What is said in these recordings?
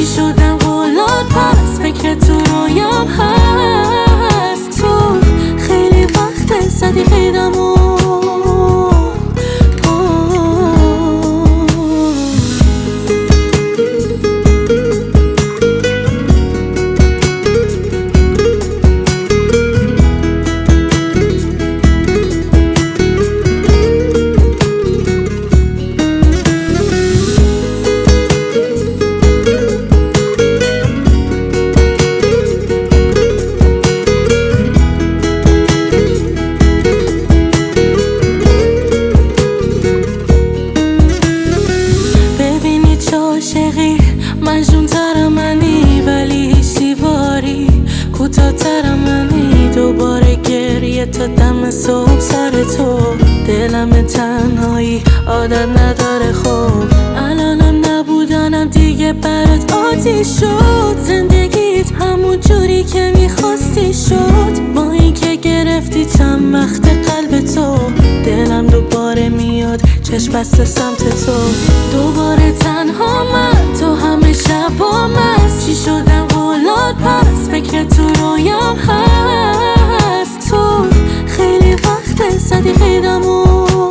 چی شدم قولات پس فکر تو رویام هست. تو خیلی وقت زدی قیدمو. عاشقی مجنون تر منی ولی هیچ دیواری کوتاه تر منی. دوباره گریه تا دم صبح سر تو. دلم تنهایی عادت نداره خوب. الانم نبودنم دیگه برات عادی شد. زندگیت همون جوری که میخواستی شد. با اینکه گرفتی چند وقت قلب تو. دلم دوباره میاد چشم بسته سمت تو. دوباره تنها من تو همه شب با مست. چی شدم قولات پس فکر تو رویام هست. تو خیلی وقت زدی قیدمو.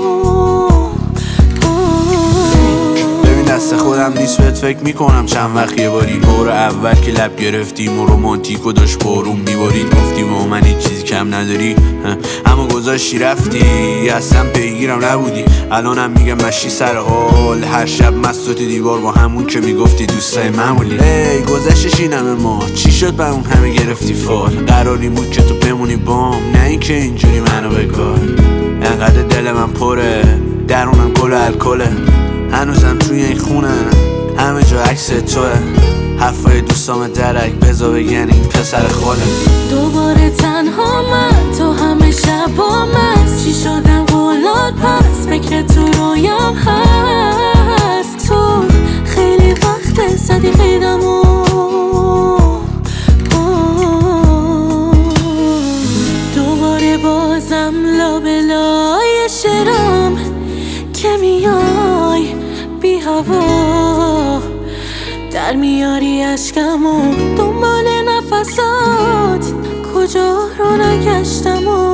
ببین دست خودم نیست بهت فکر میکنم چند وقت یه باری. بار اول که لب گرفتیم و رومانتیک و داشت بارون میبارید. گفتی با من هیچ چیزی کم نداری اما گذاشتی رفتی. اصلا پیگیرم نبودی. الانم میگم مشی سر حال. هر شب مست دیوار با همون که میگفتی دوستای معمولی. ای گذشتش اینمه ما چی شد با اون همه گرفتی فال. قراری بود که تو بمونی بام نه اینکه اینجوری منو بگار. انقدر دل من پره درونم گل و الکله. هنوزم توی این خونه همه جا عکس توه. حرفای دوستام درک بزا بگن این پسر خوله. دوباره تنها من تو همه شب با مست. چی شدم قولات پس فکر تو رویام هست. تو خیلی وقت زدی قیدمو. دوباره بازم لابلای شرم که میای بی هوا. در میاری عشقمو دنبال نفسات کجا رو نگشتمو.